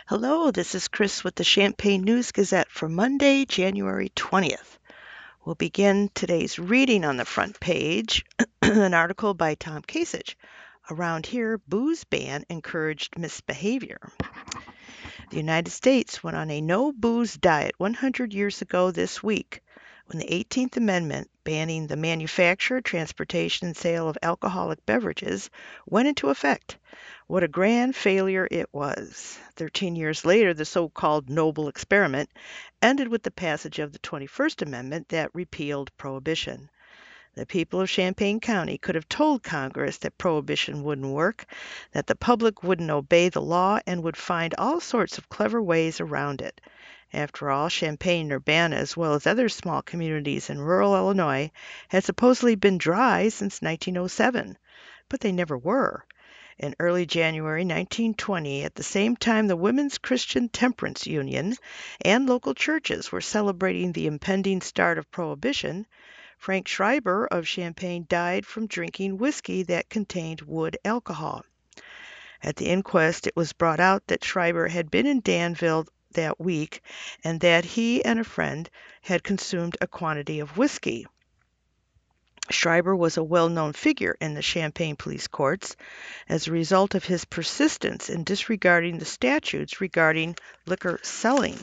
Hello, this is Chris with the Champaign News Gazette for Monday, January 20th. We'll begin today's reading on the front page, an article by Tom Kasich. Around here, booze ban encouraged misbehavior. The United States went on a no booze diet 100 years ago this week when the 18th Amendment banning the manufacture, transportation, and sale of alcoholic beverages went into effect. What a grand failure it was. 13 years later, the so-called noble experiment ended with the passage of the 21st Amendment that repealed prohibition. The people of Champaign County could have told Congress that prohibition wouldn't work, that the public wouldn't obey the law, and would find all sorts of clever ways around it. After all, Champaign and Urbana, as well as other small communities in rural Illinois, had supposedly been dry since 1907, but they never were. In early January 1920, at the same time the Women's Christian Temperance Union and local churches were celebrating the impending start of Prohibition, Frank Schreiber of Champaign died from drinking whiskey that contained wood alcohol. At the inquest, it was brought out that Schreiber had been in Danville that week and that he and a friend had consumed a quantity of whiskey. Schreiber was a well-known figure in the Champaign police courts as a result of his persistence in disregarding the statutes regarding liquor selling.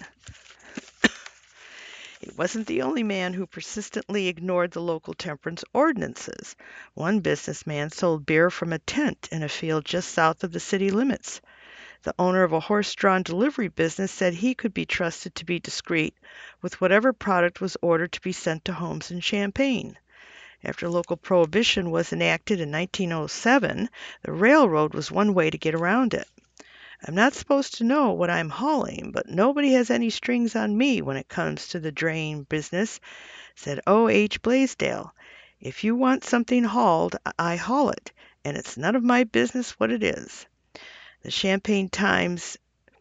He wasn't the only man who persistently ignored the local temperance ordinances. One businessman sold beer from a tent in a field just south of the city limits. The owner of a horse-drawn delivery business said he could be trusted to be discreet with whatever product was ordered to be sent to homes in Champaign. After local prohibition was enacted in 1907, the railroad was one way to get around it. I'm not supposed to know what I'm hauling, but nobody has any strings on me when it comes to the drain business, said O. H. Blaisdell. If you want something hauled, I haul it, and it's none of my business what it is. The Champaign Times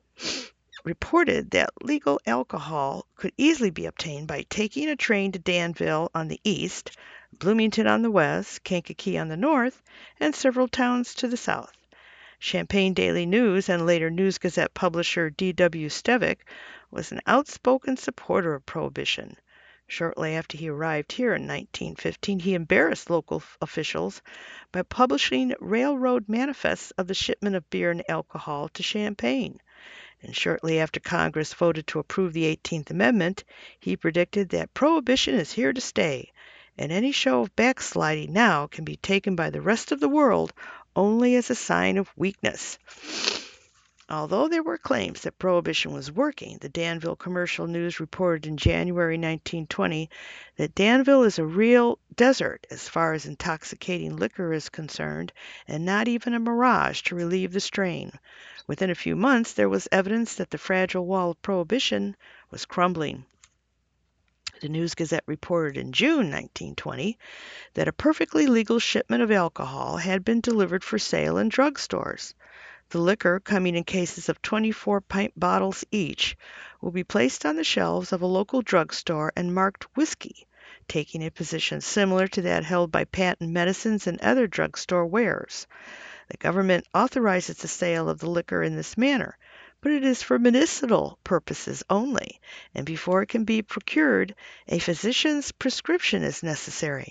reported that legal alcohol could easily be obtained by taking a train to Danville on the east, Bloomington on the west, Kankakee on the north, and several towns to the south. Champaign Daily News and later News Gazette publisher D. W. Stevick was an outspoken supporter of Prohibition. Shortly after he arrived here in 1915, he embarrassed local officials by publishing railroad manifests of the shipment of beer and alcohol to Champaign. And shortly after Congress voted to approve the 18th Amendment, he predicted that Prohibition is here to stay, and any show of backsliding now can be taken by the rest of the world only as a sign of weakness. Although there were claims that Prohibition was working, the Danville Commercial News reported in January 1920 that Danville is a real desert as far as intoxicating liquor is concerned, and not even a mirage to relieve the strain. Within a few months, there was evidence that the fragile wall of Prohibition was crumbling. The News Gazette reported in June 1920 that a perfectly legal shipment of alcohol had been delivered for sale in drugstores. The liquor, coming in cases of 24-pint bottles each, will be placed on the shelves of a local drugstore and marked whiskey, taking a position similar to that held by patent medicines and other drugstore wares. The government authorizes the sale of the liquor in this manner, but it is for medicinal purposes only, and before it can be procured, a physician's prescription is necessary.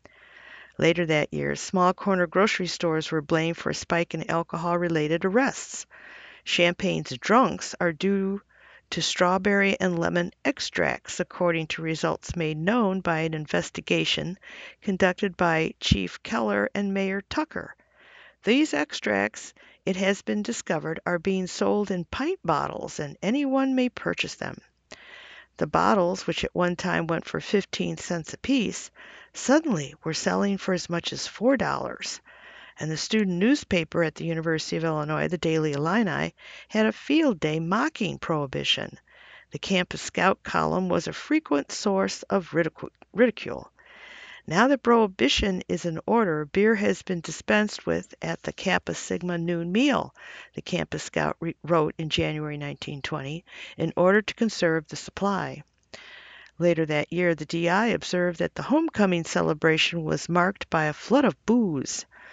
Later that year, small corner grocery stores were blamed for a spike in alcohol-related arrests. Champagne's drunks are due to strawberry and lemon extracts, according to results made known by an investigation conducted by Chief Keller and Mayor Tucker. These extracts, it has been discovered, are being sold in pint bottles, and anyone may purchase them. The bottles, which at one time went for 15 cents apiece, suddenly were selling for as much as $4, and the student newspaper at the University of Illinois, the Daily Illini, had a field day mocking Prohibition. The Campus Scout column was a frequent source of ridicule. Now that Prohibition is in order, beer has been dispensed with at the Kappa Sigma noon meal, the Campus Scout wrote in January 1920, in order to conserve the supply. Later that year, the DI observed that the homecoming celebration was marked by a flood of booze.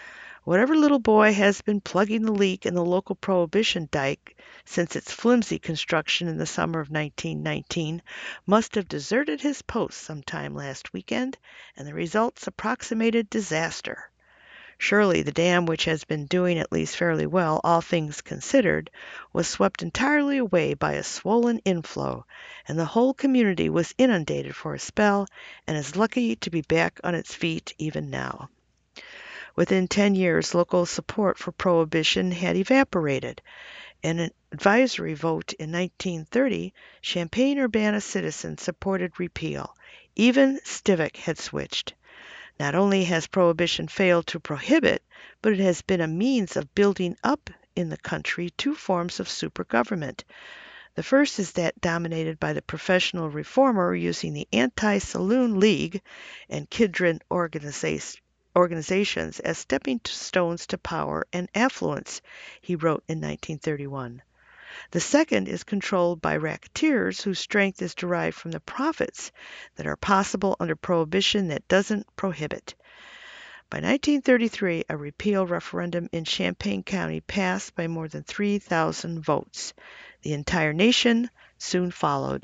Whatever little boy has been plugging the leak in the local Prohibition dike since its flimsy construction in the summer of 1919 must have deserted his post sometime last weekend, and the results approximated disaster. Surely the dam, which has been doing at least fairly well, all things considered, was swept entirely away by a swollen inflow, and the whole community was inundated for a spell and is lucky to be back on its feet even now. Within 10 years, local support for Prohibition had evaporated. In an advisory vote in 1930, Champaign-Urbana citizens supported repeal. Even Stivic had switched. Not only has Prohibition failed to prohibit, but it has been a means of building up in the country two forms of supergovernment. The first is that dominated by the professional reformer using the Anti-Saloon League and Kidron organizations as stepping stones to power and affluence, he wrote in 1931. The second is controlled by racketeers whose strength is derived from the profits that are possible under Prohibition that doesn't prohibit. By 1933, a repeal referendum in Champaign County passed by more than 3,000 votes. The entire nation soon followed.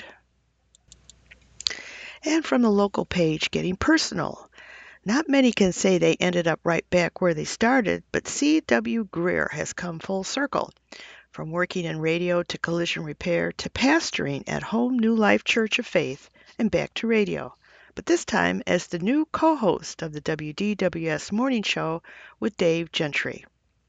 And from the local page, getting personal. Not many can say they ended up right back where they started, but C.W. Greer has come full circle. From working in radio to collision repair to pastoring at Home New Life Church of Faith and back to radio, but this time as the new co-host of the WDWS Morning Show with Dave Gentry.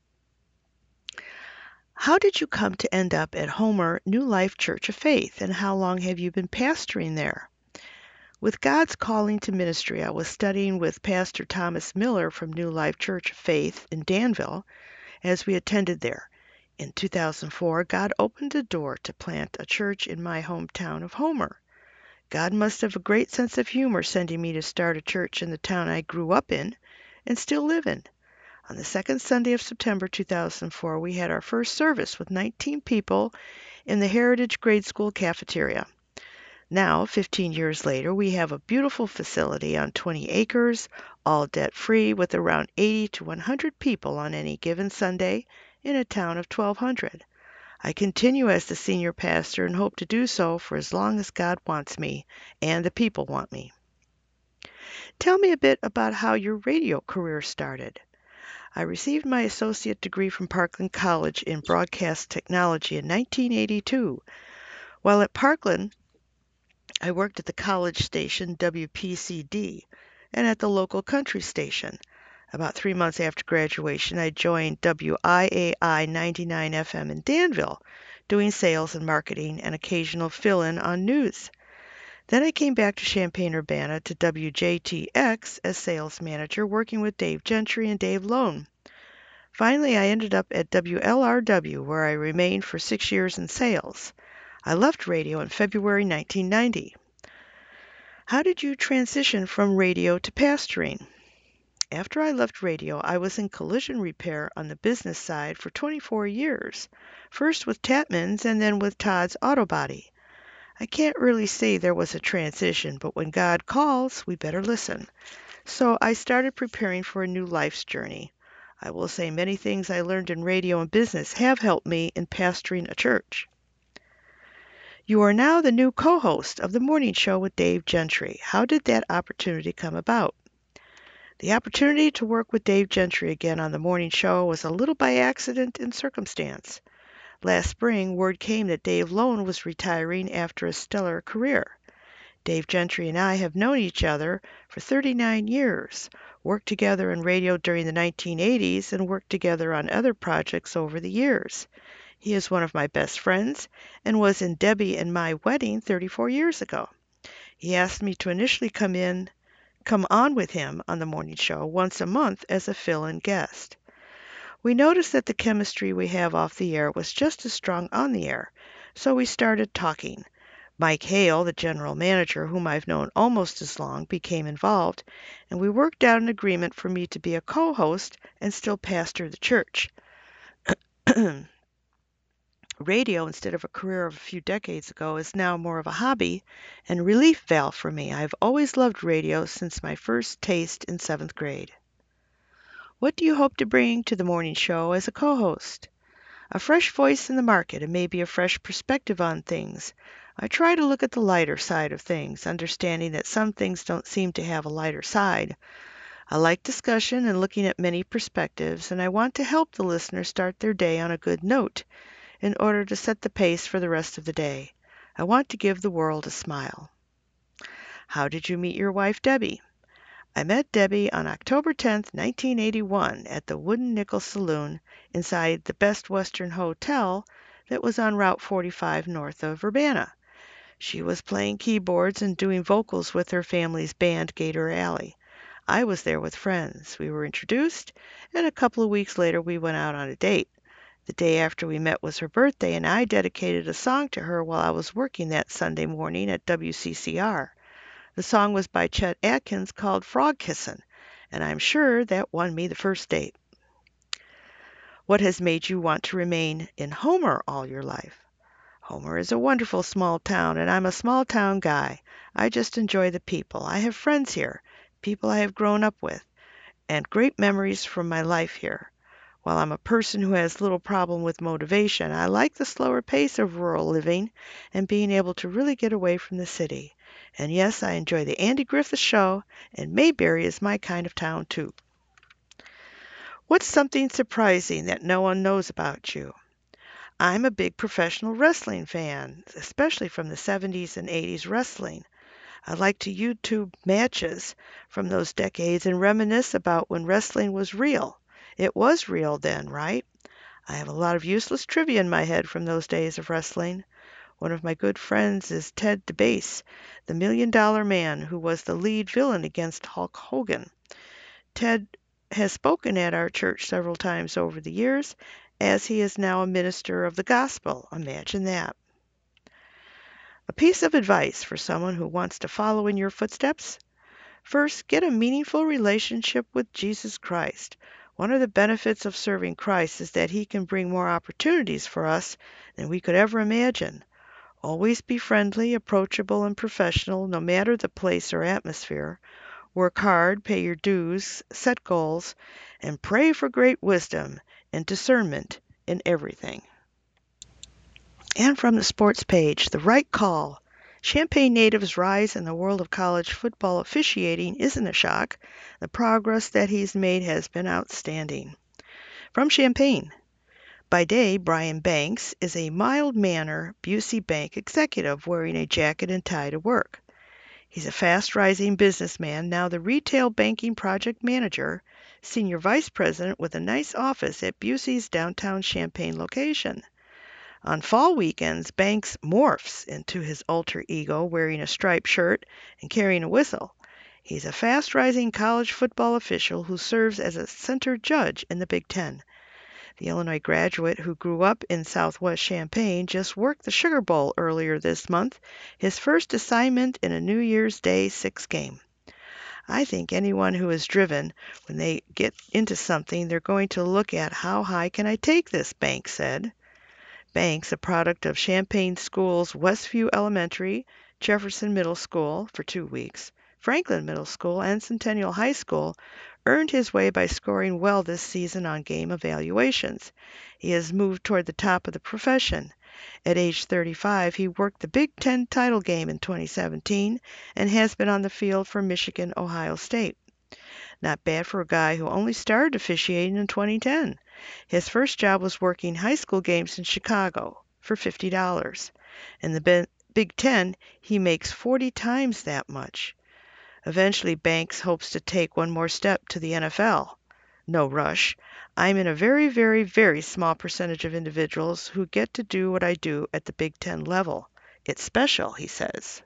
How did you come to end up at Homer New Life Church of Faith, and how long have you been pastoring there? With God's calling to ministry, I was studying with Pastor Thomas Miller from New Life Church of Faith in Danville as we attended there. In 2004, God opened a door to plant a church in my hometown of Homer. God must have a great sense of humor sending me to start a church in the town I grew up in and still live in. On the second Sunday of September 2004, we had our first service with 19 people in the Heritage Grade School cafeteria. Now, 15 years later, we have a beautiful facility on 20 acres, all debt-free, with around 80 to 100 people on any given Sunday in a town of 1,200. I continue as the senior pastor and hope to do so for as long as God wants me and the people want me. Tell me a bit about how your radio career started. I received my associate degree from Parkland College in broadcast technology in 1982. While at Parkland, I worked at the college station WPCD and at the local country station. About 3 months after graduation, I joined WIAI 99 FM in Danville, doing sales and marketing and occasional fill-in on news. Then I came back to Champaign-Urbana to WJTX as sales manager, working with Dave Gentry and Dave Lone. Finally, I ended up at WLRW, where I remained for 6 years in sales. I left radio in February 1990. How did you transition from radio to pastoring? After I left radio, I was in collision repair on the business side for 24 years, first with Tatmans and then with Todd's Auto Body. I can't really say there was a transition, but when God calls, we better listen. So I started preparing for a new life's journey. I will say many things I learned in radio and business have helped me in pastoring a church. You are now the new co-host of the Morning Show with Dave Gentry. How did that opportunity come about? The opportunity to work with Dave Gentry again on the Morning Show was a little by accident and circumstance. Last spring, word came that Dave Lone was retiring after a stellar career. Dave Gentry and I have known each other for 39 years, worked together in radio during the 1980s, and worked together on other projects over the years. He is one of my best friends and was in Debbie and my wedding 34 years ago. He asked me to initially come on with him on the morning show once a month as a fill-in guest. We noticed that the chemistry we have off the air was just as strong on the air, so we started talking. Mike Hale, the general manager, whom I've known almost as long, became involved, and we worked out an agreement for me to be a co-host and still pastor the church. Radio, instead of a career of a few decades ago, is now more of a hobby and relief valve for me. I've always loved radio since my first taste in 7th grade. What do you hope to bring to the morning show as a co-host? A fresh voice in the market and maybe a fresh perspective on things. I try to look at the lighter side of things, understanding that some things don't seem to have a lighter side. I like discussion and looking at many perspectives, and I want to help the listener start their day on a good note in order to set the pace for the rest of the day. I want to give the world a smile. How did you meet your wife, Debbie? I met Debbie on October 10th, 1981, at the Wooden Nickel Saloon inside the Best Western Hotel that was on Route 45 north of Urbana. She was playing keyboards and doing vocals with her family's band Gator Alley. I was there with friends. We were introduced, and a couple of weeks later we went out on a date. The day after we met was her birthday, and I dedicated a song to her while I was working that Sunday morning at WCCR. The song was by Chet Atkins called Frog Kissin', and I'm sure that won me the first date. What has made you want to remain in Homer all your life? Homer is a wonderful small town, and I'm a small town guy. I just enjoy the people. I have friends here, people I have grown up with, and great memories from my life here. While I'm a person who has little problem with motivation, I like the slower pace of rural living and being able to really get away from the city. And yes, I enjoy the Andy Griffith Show, and Mayberry is my kind of town too. What's something surprising that no one knows about you? I'm a big professional wrestling fan, especially from the 70s and 80s wrestling. I like to YouTube matches from those decades and reminisce about when wrestling was real. It was real then, right? I have a lot of useless trivia in my head from those days of wrestling. One of my good friends is Ted DeBase, the $1 Million Man who was the lead villain against Hulk Hogan. Ted has spoken at our church several times over the years, as he is now a minister of the gospel. Imagine that. A piece of advice for someone who wants to follow in your footsteps? First, get a meaningful relationship with Jesus Christ. One of the benefits of serving Christ is that he can bring more opportunities for us than we could ever imagine. Always be friendly, approachable, and professional, no matter the place or atmosphere. Work hard, pay your dues, set goals, and pray for great wisdom and discernment in everything. And from the sports page, the right call. Champaign native's rise in the world of college football officiating isn't a shock. The progress that he's made has been outstanding. From Champaign, by day, Brian Banks is a mild-mannered Busey Bank executive wearing a jacket and tie to work. He's a fast-rising businessman, now the retail banking project manager, senior vice president with a nice office at Busey's downtown Champaign location. On fall weekends, Banks morphs into his alter ego wearing a striped shirt and carrying a whistle. He's a fast-rising college football official who serves as a center judge in the Big Ten. The Illinois graduate who grew up in southwest Champaign just worked the Sugar Bowl earlier this month, his first assignment in a New Year's Day 6 game. I think anyone who is driven, when they get into something, they're going to look at how high can I take this, Banks said. Banks, a product of Champaign Schools Westview Elementary, Jefferson Middle School for 2 weeks, Franklin Middle School, and Centennial High School, earned his way by scoring well this season on game evaluations. He has moved toward the top of the profession. At age 35, he worked the Big Ten title game in 2017 and has been on the field for Michigan, Ohio State. Not bad for a guy who only started officiating in 2010. His first job was working high school games in Chicago for $50. In the Big Ten, he makes 40 times that much. Eventually, Banks hopes to take one more step to the NFL. No rush. I'm in a very, very, very small percentage of individuals who get to do what I do at the Big Ten level. It's special, he says.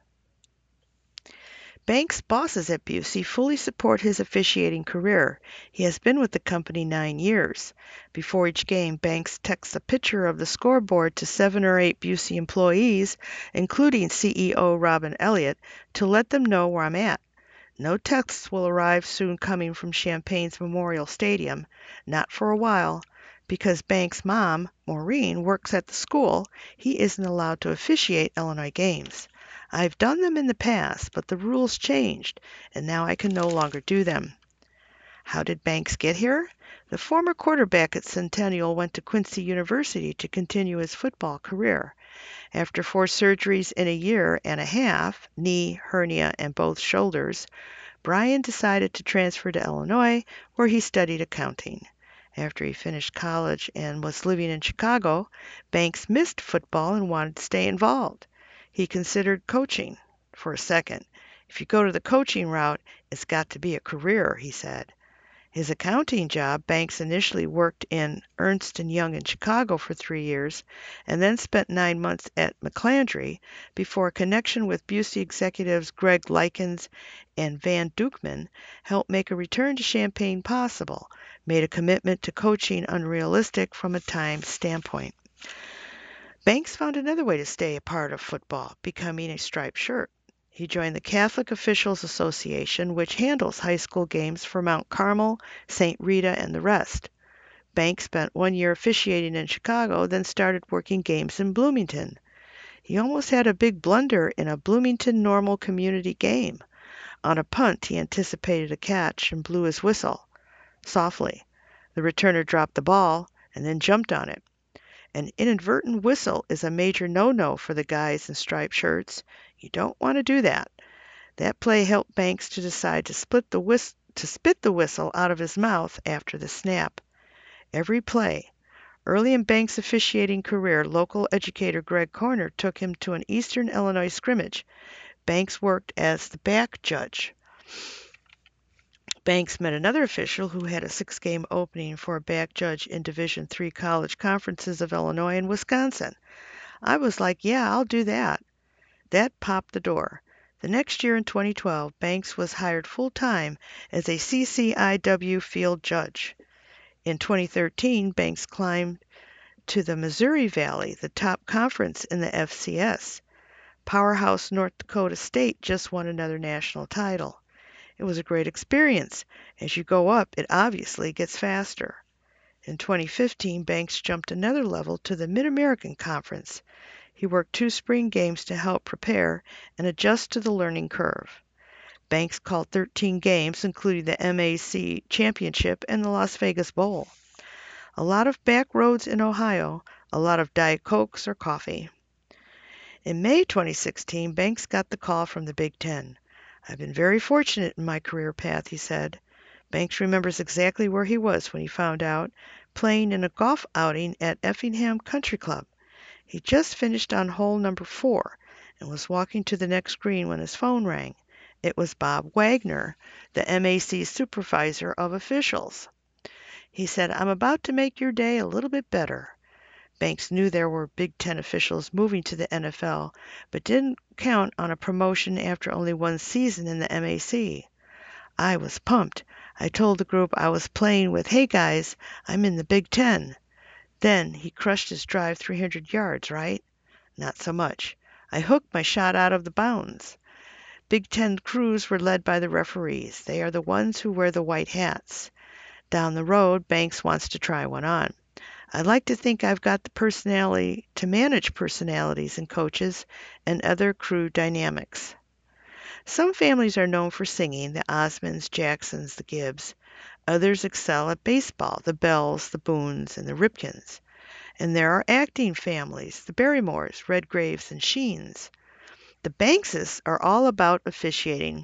Banks' bosses at Busey fully support his officiating career. He has been with the company 9 years. Before each game, Banks texts a picture of the scoreboard to 7 or 8 Busey employees, including CEO Robin Elliott, to let them know where I'm at. No texts will arrive soon coming from Champaign's Memorial Stadium, not for a while. Because Banks' mom, Maureen, works at the school, he isn't allowed to officiate Illinois games. I've done them in the past, but the rules changed, and now I can no longer do them. How did Banks get here? The former quarterback at Centennial went to Quincy University to continue his football career. After 4 surgeries in a year and a half, knee, hernia, and both shoulders, Brian decided to transfer to Illinois, where he studied accounting. After he finished college and was living in Chicago, Banks missed football and wanted to stay involved. He considered coaching for a second. If you go to the coaching route, it's got to be a career, he said. His accounting job, Banks initially worked in Ernst & Young in Chicago for 3 years and then spent 9 months at McClandry before a connection with Busey executives Greg Likens and Van Dukeman helped make a return to Champaign possible, made a commitment to coaching unrealistic from a time standpoint. Banks found another way to stay a part of football, becoming a striped shirt. He joined the Catholic Officials Association, which handles high school games for Mount Carmel, St. Rita, and the rest. Banks spent 1 year officiating in Chicago, then started working games in Bloomington. He almost had a big blunder in a Bloomington Normal community game. On a punt, he anticipated a catch and blew his whistle softly. The returner dropped the ball and then jumped on it. An inadvertent whistle is a major no-no for the guys in striped shirts. You don't want to do that. That play helped Banks to decide to spit the whistle out of his mouth after the snap. Every play. Early in Banks' officiating career, local educator Greg Corner took him to an Eastern Illinois scrimmage. Banks worked as the back judge. Banks met another official who had a 6-game opening for a back judge in Division III college conferences of Illinois and Wisconsin. I was like, yeah, I'll do that. That popped the door. The next year in 2012, Banks was hired full-time as a CCIW field judge. In 2013, Banks climbed to the Missouri Valley, the top conference in the FCS. Powerhouse North Dakota State just won another national title. It was a great experience. As you go up, it obviously gets faster. In 2015, Banks jumped another level to the Mid-American Conference. He worked 2 spring games to help prepare and adjust to the learning curve. Banks called 13 games, including the MAC Championship and the Las Vegas Bowl. A lot of back roads in Ohio, a lot of Diet Cokes or coffee. In May 2016, Banks got the call from the Big Ten. I've been very fortunate in my career path, he said. Banks remembers exactly where he was when he found out, playing in a golf outing at Effingham Country Club. He just finished on hole number 4 and was walking to the next green when his phone rang. It was Bob Wagner, the MAC supervisor of officials. He said, "I'm about to make your day a little bit better." Banks knew there were Big Ten officials moving to the NFL, but didn't count on a promotion after only 1 season in the MAC. I was pumped. I told the group I was playing with, "Hey guys, I'm in the Big Ten." Then he crushed his drive 300 yards, right? Not so much. I hooked my shot out of the bounds. Big Ten crews were led by the referees. They are the ones who wear the white hats. Down the road, Banks wants to try one on. I like to think I've got the personality to manage personalities and coaches and other crew dynamics. Some families are known for singing, the Osmonds, Jacksons, the Gibbs. Others excel at baseball, the Bells, the Boones, and the Ripkins. And there are acting families, the Barrymores, Redgraves, and Sheens. The Bankses are all about officiating.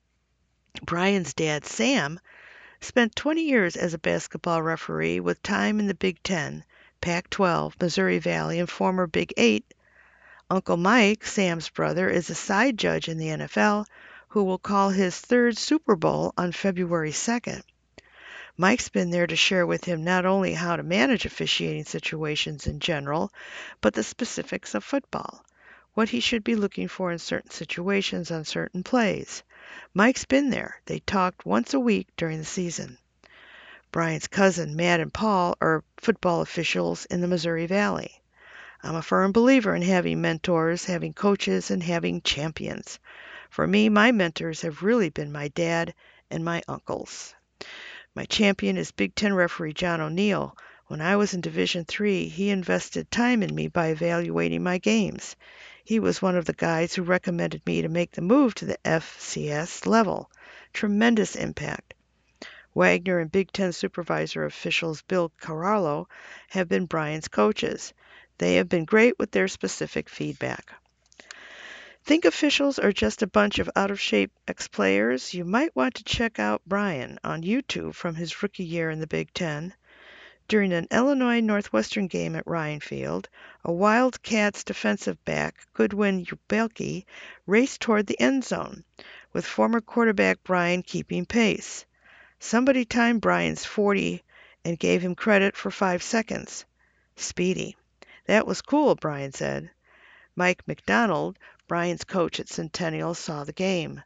Brian's dad, Sam, spent 20 years as a basketball referee with time in the Big Ten, Pac-12, Missouri Valley, and former Big 8. Uncle Mike, Sam's brother, is a side judge in the NFL who will call his 3rd Super Bowl on February 2nd. Mike's been there to share with him not only how to manage officiating situations in general, but the specifics of football, what he should be looking for in certain situations on certain plays. Mike's been there. They talked once a week during the season. Brian's cousin, Matt and Paul, are football officials in the Missouri Valley. I'm a firm believer in having mentors, having coaches, and having champions. For me, my mentors have really been my dad and my uncles. My champion is Big Ten referee John O'Neill. When I was in Division III, he invested time in me by evaluating my games. He was one of the guys who recommended me to make the move to the FCS level. Tremendous impact. Wagner and Big Ten supervisor officials Bill Carallo have been Brian's coaches. They have been great with their specific feedback. Think officials are just a bunch of out-of-shape ex-players? You might want to check out Brian on YouTube from his rookie year in the Big Ten. During an Illinois Northwestern game at Ryan Field, a Wildcats defensive back, Goodwin Ubelke, raced toward the end zone, with former quarterback Brian keeping pace. Somebody timed Brian's 40 and gave him credit for 5 seconds. Speedy. That was cool, Brian said. Mike McDonald, Brian's coach at Centennial, saw the game.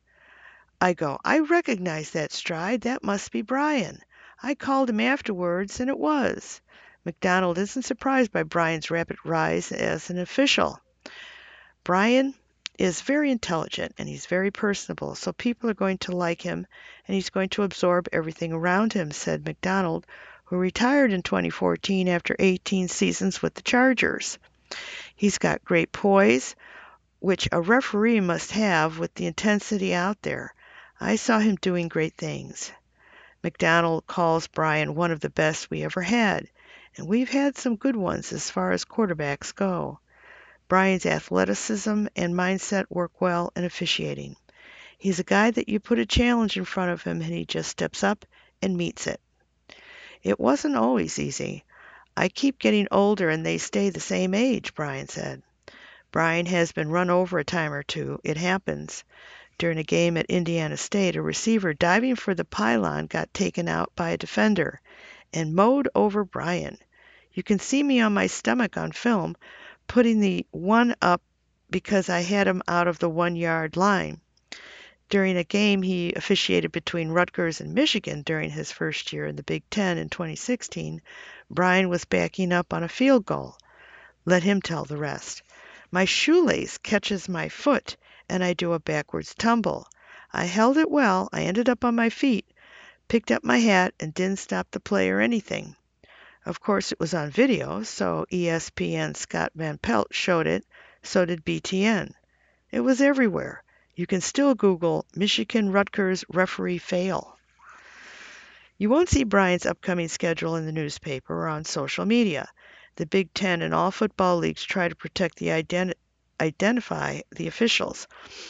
I recognize that stride. That must be Brian. I called him afterwards, and it was. McDonald isn't surprised by Brian's rapid rise as an official. Brian is very intelligent and he's very personable, so people are going to like him and he's going to absorb everything around him, said McDonald, who retired in 2014 after 18 seasons with the Chargers. He's got great poise, which a referee must have with the intensity out there. I saw him doing great things. McDonald calls Brian one of the best we ever had, and we've had some good ones as far as quarterbacks go. Brian's athleticism and mindset work well in officiating. He's a guy that you put a challenge in front of him and he just steps up and meets it. It wasn't always easy. I keep getting older and they stay the same age, Brian said. Brian has been run over a time or two. It happens. During a game at Indiana State, a receiver diving for the pylon got taken out by a defender and mowed over Brian. You can see me on my stomach on film, putting the one up because I had him out of the 1 yard line. During a game he officiated between Rutgers and Michigan during his first year in the Big Ten in 2016, Brian was backing up on a field goal. Let him tell the rest. My shoelace catches my foot and I do a backwards tumble. I held it well. I ended up on my feet, picked up my hat, and didn't stop the play or anything. Of course, it was on video, so ESPN's Scott Van Pelt showed it. So did BTN. It was everywhere. You can still Google Michigan Rutgers referee fail. You won't see Brian's upcoming schedule in the newspaper or on social media. The Big Ten and all football leagues try to protect the identify the officials.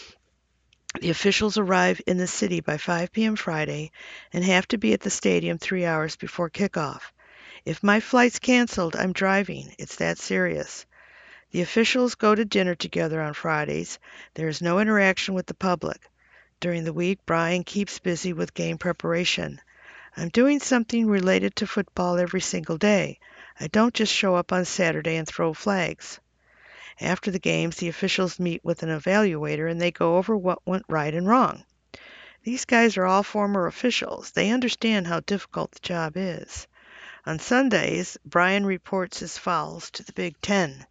The officials arrive in the city by 5 p.m. Friday and have to be at the stadium 3 hours before kickoff. If my flight's canceled, I'm driving. It's that serious. The officials go to dinner together on Fridays. There is no interaction with the public. During the week, Brian keeps busy with game preparation. I'm doing something related to football every single day. I don't just show up on Saturday and throw flags. After the games, the officials meet with an evaluator and they go over what went right and wrong. These guys are all former officials. They understand how difficult the job is. On Sundays, Brian reports his fouls to the Big Ten.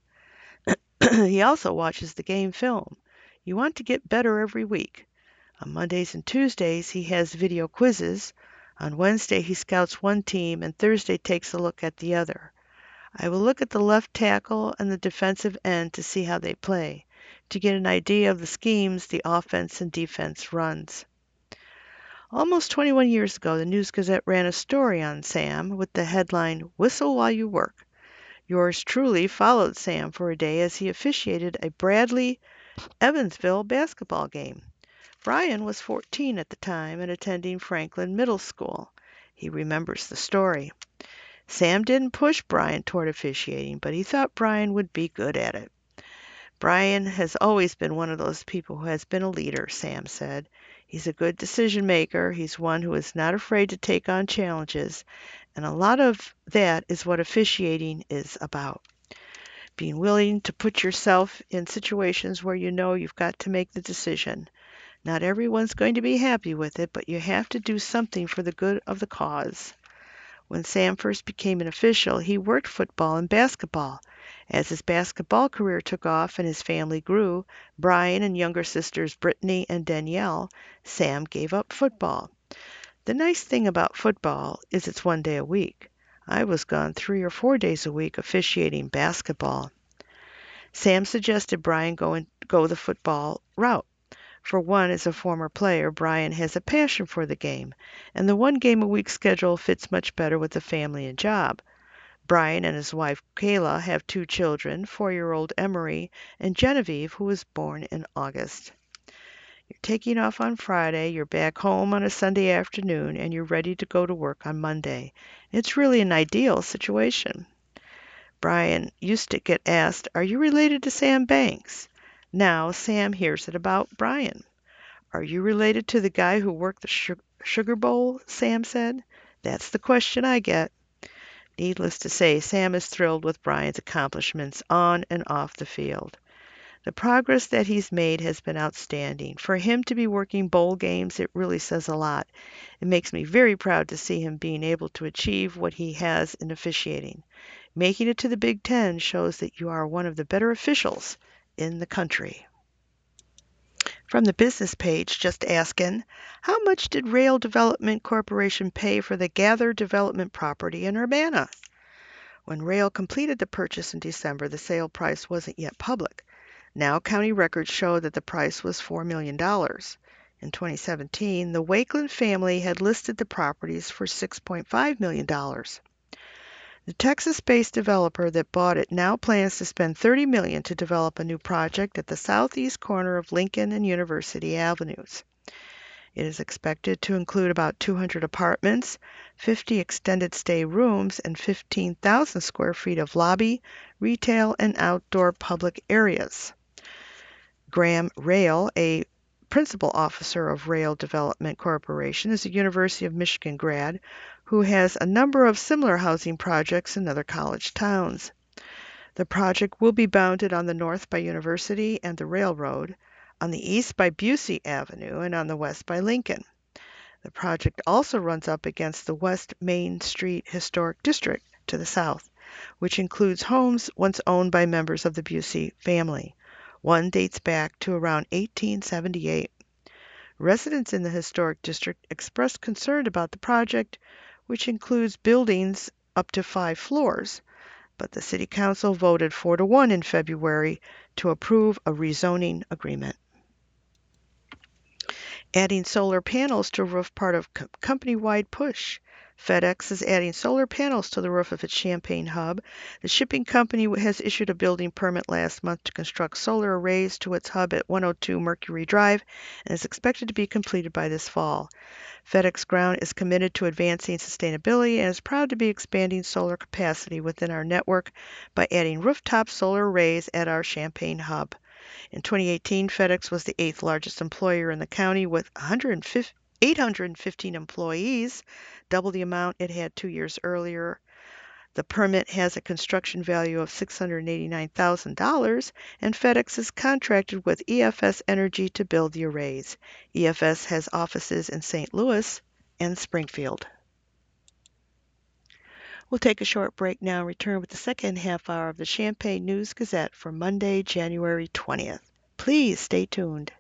He also watches the game film. You want to get better every week. On Mondays and Tuesdays, he has video quizzes. On Wednesday, he scouts one team, and Thursday takes a look at the other. I will look at the left tackle and the defensive end to see how they play, to get an idea of the schemes the offense and defense runs. Almost 21 years ago, the News-Gazette ran a story on Sam with the headline, "Whistle While You Work." Yours truly followed Sam for a day as he officiated a Bradley-Evansville basketball game. Brian was 14 at the time and attending Franklin Middle School. He remembers the story. Sam didn't push Brian toward officiating, but he thought Brian would be good at it. Brian has always been one of those people who has been a leader, Sam said. He's a good decision maker. He's one who is not afraid to take on challenges, and a lot of that is what officiating is about. Being willing to put yourself in situations where you know you've got to make the decision. Not everyone's going to be happy with it, but you have to do something for the good of the cause. When Sam first became an official, he worked football and basketball. As his basketball career took off and his family grew, Brian and younger sisters Brittany and Danielle, Sam gave up football. The nice thing about football is it's 1 day a week. I was gone 3 or 4 days a week officiating basketball. Sam suggested Brian go the football route. For one, as a former player, Brian has a passion for the game, and the one game a week schedule fits much better with the family and job. Brian and his wife Kayla have two children, 4-year-old Emery and Genevieve, who was born in August. You're taking off on Friday, you're back home on a Sunday afternoon, and you're ready to go to work on Monday. It's really an ideal situation. Brian used to get asked, "Are you related to Sam Banks?" Now Sam hears it about Brian. "Are you related to the guy who worked the sugar bowl?" Sam said. "That's the question I get." Needless to say, Sam is thrilled with Brian's accomplishments on and off the field. The progress that he's made has been outstanding. For him to be working bowl games, it really says a lot. It makes me very proud to see him being able to achieve what he has in officiating. Making it to the Big Ten shows that you are one of the better officials in the country. From the business page, just asking, how much did Rail Development Corporation pay for the Gather Development property in Urbana? When Rail completed the purchase in December, the sale price wasn't yet public. Now county records show that the price was $4 million. In 2017, the Wakeland family had listed the properties for $6.5 million. The Texas-based developer that bought it now plans to spend $30 million to develop a new project at the southeast corner of Lincoln and University Avenues. It is expected to include about 200 apartments, 50 extended stay rooms, and 15,000 square feet of lobby, retail, and outdoor public areas. Graham Rail, a principal officer of Rail Development Corporation, is a University of Michigan grad who has a number of similar housing projects in other college towns. The project will be bounded on the north by University and the railroad, on the east by Busey Avenue, and on the west by Lincoln. The project also runs up against the West Main Street Historic District to the south, which includes homes once owned by members of the Busey family. One dates back to around 1878. Residents in the historic district expressed concern about the project, which includes buildings up to 5 floors, but the City Council voted 4-1 in February to approve a rezoning agreement. Adding solar panels to roof, part of company-wide push. FedEx is adding solar panels to the roof of its Champaign hub. The shipping company has issued a building permit last month to construct solar arrays to its hub at 102 Mercury Drive and is expected to be completed by this fall. FedEx Ground is committed to advancing sustainability and is proud to be expanding solar capacity within our network by adding rooftop solar arrays at our Champaign hub. In 2018, FedEx was the 8th largest employer in the county with 815 employees, double the amount it had 2 years earlier. The permit has a construction value of $689,000, and FedEx is contracted with EFS Energy to build the arrays. EFS has offices in St. Louis and Springfield. We'll take a short break now and return with the second half hour of the Champaign News Gazette for Monday, January 20th. Please stay tuned.